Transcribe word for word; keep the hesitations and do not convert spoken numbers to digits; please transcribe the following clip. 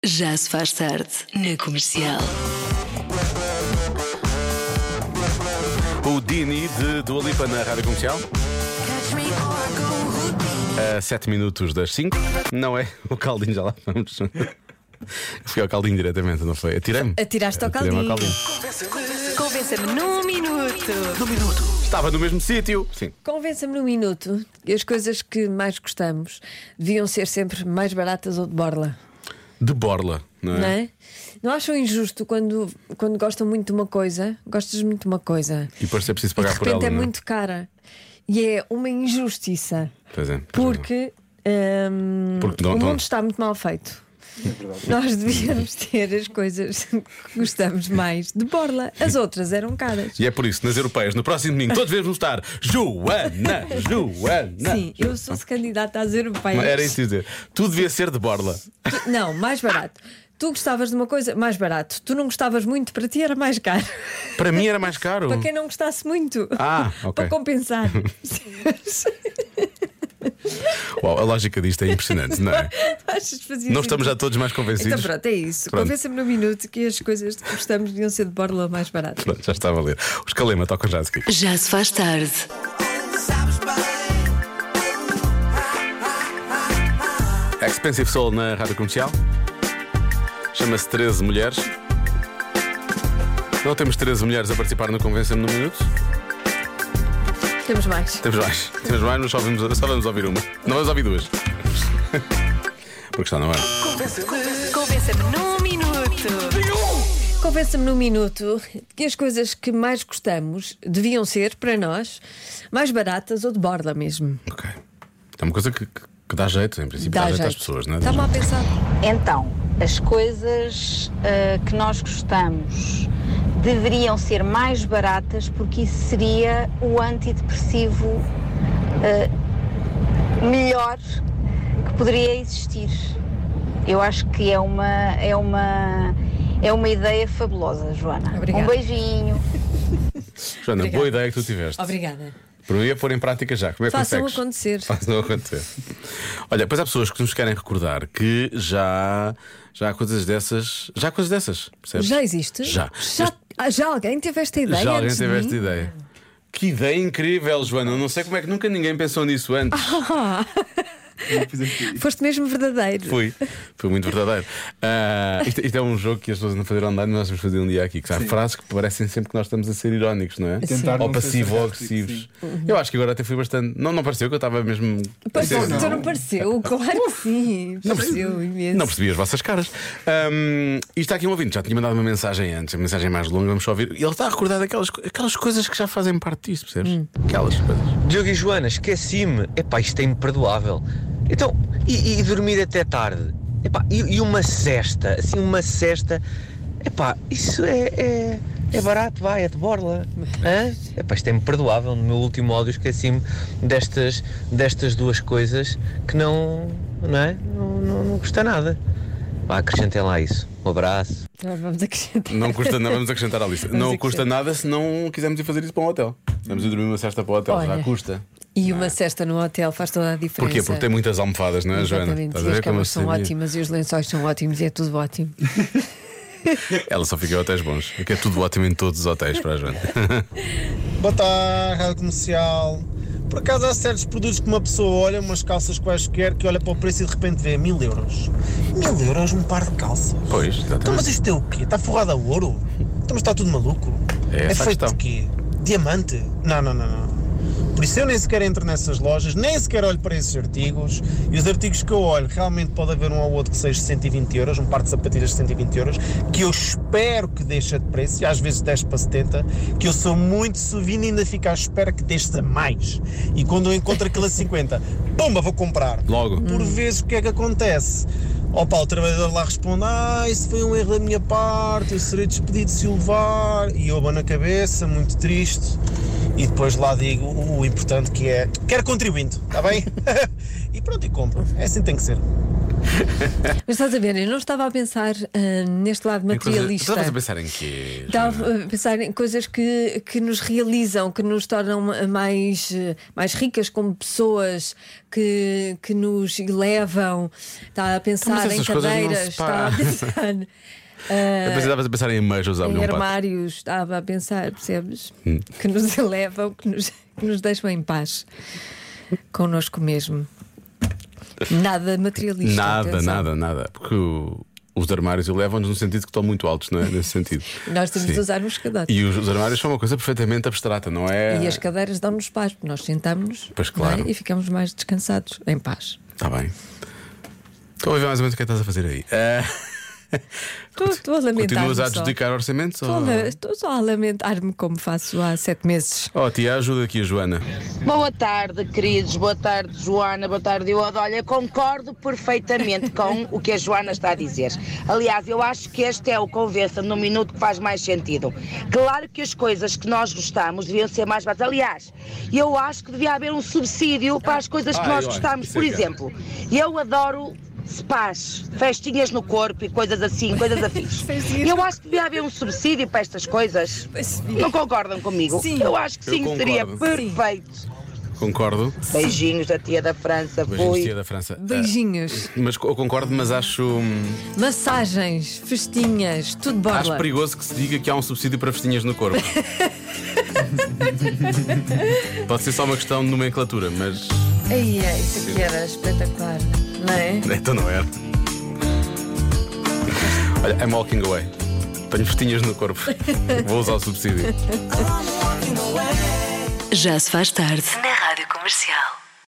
Já se faz tarde na Comercial. O Dini de Dua Lipa na Rádio Comercial. A sete minutos das cinco. Não é o caldinho, já lá vamos. Fui ao caldinho diretamente, não foi? Atirei-me. Atiraste ao Atirei-me caldinho. Convença-me num minuto. Num minuto. Estava no mesmo sítio. Sim. Convença-me num minuto que as coisas que mais gostamos deviam ser sempre mais baratas ou de borla. De borla, não é? Não é? Não acham injusto quando, quando gostam muito de uma coisa, gostas muito de uma coisa E depois é preciso e pagar de por repente ela, é não é? muito cara. E é uma injustiça. Pois é. Porque, hum, Porque não- o não- mundo está muito mal feito. Nós devíamos ter as coisas que gostamos mais de borla. As outras eram caras. E é por isso, nas europeias, no próximo domingo, todos devemos estar Joana, Joana. Sim, eu sou-se candidata às europeias. Era isso dizer. Tudo devia ser de borla. Tu- Não, mais barato. Tu gostavas de uma coisa, mais barato. Tu não gostavas muito, para ti era mais caro. Para mim era mais caro. Para quem não gostasse muito. Ah, ok. Para compensar. Uau, a lógica disto é impressionante, não é? Achas que fazia Não sentido? estamos já todos mais convencidos? Então pronto, é isso. Pronto. Convença-me no minuto que as coisas que gostamos deviam ser de borla mais baratas. Pronto, já está a valer. Os Calema tocam já a seguir. Já se faz tarde. Expensive Soul na Rádio Comercial. Chama-se treze Mulheres. Não temos treze mulheres a participar no Convença-me no Minuto. Temos mais. Temos mais. Temos mais, mas só vamos, só vamos ouvir uma. Não vamos ouvir duas. Porque está na hora. Convença-me num minuto. Convença-me num minuto que as coisas que mais gostamos deviam ser, para nós, mais baratas ou de borla mesmo. Ok. É uma coisa que, que, que dá jeito, em princípio, dá, Dá jeito às jeito. pessoas, não é? Está-me a pensar. Então, as coisas ah, que nós gostamos deveriam ser mais baratas porque isso seria o antidepressivo ah, melhor que poderia existir. Eu acho que é uma, é uma, é uma ideia fabulosa, Joana. Obrigada. Um beijinho. Joana, Obrigada. boa ideia que tu tiveste. Obrigada. Por mim, ia pôr em prática já. Como é que Façam consegues? acontecer. Façam acontecer. Olha, depois há pessoas que nos querem recordar que já, já há coisas dessas. Já há coisas dessas, percebes? Já existe? Já. Já, ah, já alguém teve esta ideia? Já alguém antes de teve mim? esta ideia. Que ideia incrível, Joana. Eu não sei como é que nunca ninguém pensou nisso antes. Foste mesmo verdadeiro. Fui, foi muito verdadeiro. Ah, isto, isto é um jogo que as pessoas não fazer online, nós vamos fazer um dia aqui. Que há frases que parecem sempre que nós estamos a ser irónicos, não é? Tentar Ou não ser passivo ou sarcástico, agressivos. sim. Eu acho que agora até fui bastante. Não, não pareceu que eu estava mesmo. Pois a ser- não, não pareceu, claro que sim. Pareceu imenso. Não percebi as vossas caras. Ahm, e está aqui um ouvinte, já tinha mandado uma mensagem antes, a mensagem mais longa, vamos só ouvir. E ele está a recordar daquelas aquelas coisas que já fazem parte disso, percebes? Hum. Aquelas coisas. Diogo e Joana, esqueci-me. Epá, isto é imperdoável. Então, e, e dormir até tarde? Epá, e, e uma cesta? Assim, uma cesta? Epá, isso é, é, é barato, vai, é de borla. Hã? Epá, isto é imperdoável. No meu último áudio esqueci-me destas, destas duas coisas que não, não é? Não, não, não custa nada. Vá, acrescentem lá isso. Um abraço. Nós vamos acrescentar. Não custa nada, vamos acrescentar à lista. Vamos não acrescentar. custa nada se não quisermos ir fazer isso para um hotel. Vamos ir dormir uma cesta para o hotel, já Olha. custa. E uma cesta no hotel faz toda a diferença. Porquê? Porque tem muitas almofadas, não é, Joana? Exatamente. Estás a E as ver como eu camas são sabia? ótimas e os lençóis são ótimos e é tudo ótimo. Ela só fica em hotéis bons. É que é tudo ótimo em todos os hotéis para a Joana. Boa tarde, Rádio Comercial. Por acaso há certos produtos que uma pessoa olha, umas calças quaisquer, que olha para o preço e de repente vê mil euros. Mil euros um par de calças. Pois, Então, mas exatamente. isto é o quê? Está forrado a ouro? Então, mas está tudo maluco? É essa a feito questão. de quê? Diamante? Não, não, não, não. Por isso eu nem sequer entro nessas lojas, nem sequer olho para esses artigos. E os artigos que eu olho, realmente pode haver um ou outro que seja cento e vinte euros, um par de sapatilhas de cento e vinte euros, que eu espero que deixe de preço, e às vezes desce para setenta, que eu sou muito subindo e ainda fico à espera que desce a mais. E quando eu encontro aquilo a cinquenta, pumba, vou comprar. Logo. Por vezes o que é que acontece? Opa, o trabalhador lá responde: ah, isso foi um erro da minha parte, eu serei despedido se o levar. E eu abano a cabeça, muito triste. E depois lá digo o, o importante que é: quero contribuindo, está bem? E pronto, e compro. É assim que tem que ser. Mas estás a ver, eu não estava a pensar uh, neste lado materialista. Estavas a pensar em quê? Estava a pensar em coisas que, que nos realizam, que nos tornam mais, mais ricas como pessoas, que, que nos elevam. Estava a pensar em cadeiras, estava a pensar. Uh, Eu pensei, estavas a pensar em emojis em armários, estava a pensar, percebes? Hum. Que nos elevam, que nos, que nos deixam em paz connosco mesmo. Nada materialista. Nada, atenção. nada, nada. Porque o, os armários elevam-nos no sentido que estão muito altos, não é? Nesse sentido. Nós temos Sim. de usar uns cadeiras. E os, os armários são uma coisa perfeitamente abstrata, não é? E as cadeiras dão-nos paz, porque nós sentamos-nos, Pois claro. é? E ficamos mais descansados, em paz. Está bem. Estou a ver mais ou menos o que é que estás a fazer aí. Uh... Estou, estou a lamentar-me. Continuas a só. adjudicar orçamentos? Estou, ou... a, estou só a lamentar-me como faço há sete meses. Oh, tia, ajuda aqui a Joana. Boa tarde, queridos. Boa tarde, Joana. Boa tarde, eu. Olha, concordo perfeitamente com o que a Joana está a dizer. Aliás, eu acho que este é o Convença-me no Minuto que faz mais sentido. Claro que as coisas que nós gostamos deviam ser mais baratas. Aliás, eu acho que devia haver um subsídio para as coisas que Ai, nós ai, gostamos. Por é exemplo, eu adoro spas, festinhas no corpo e coisas assim, coisas afins. Eu acho que devia haver um subsídio para estas coisas. Não concordam comigo? Sim. Eu acho que Eu sim, concordo. seria perfeito. Concordo. Beijinhos da tia da França. Beijinhos, Fui. tia da França. Beijinhos, Ah, mas eu concordo, mas acho. hum, massagens, festinhas, tudo Acho borla. perigoso que se diga que há um subsídio para festinhas no corpo. Pode ser só uma questão de nomenclatura, mas. Ai, ai, isso aqui era espetacular, não é? Então não era. Olha, I'm walking away. Tenho festinhas no corpo. Vou usar o subsídio. Já se faz tarde na Rádio Comercial.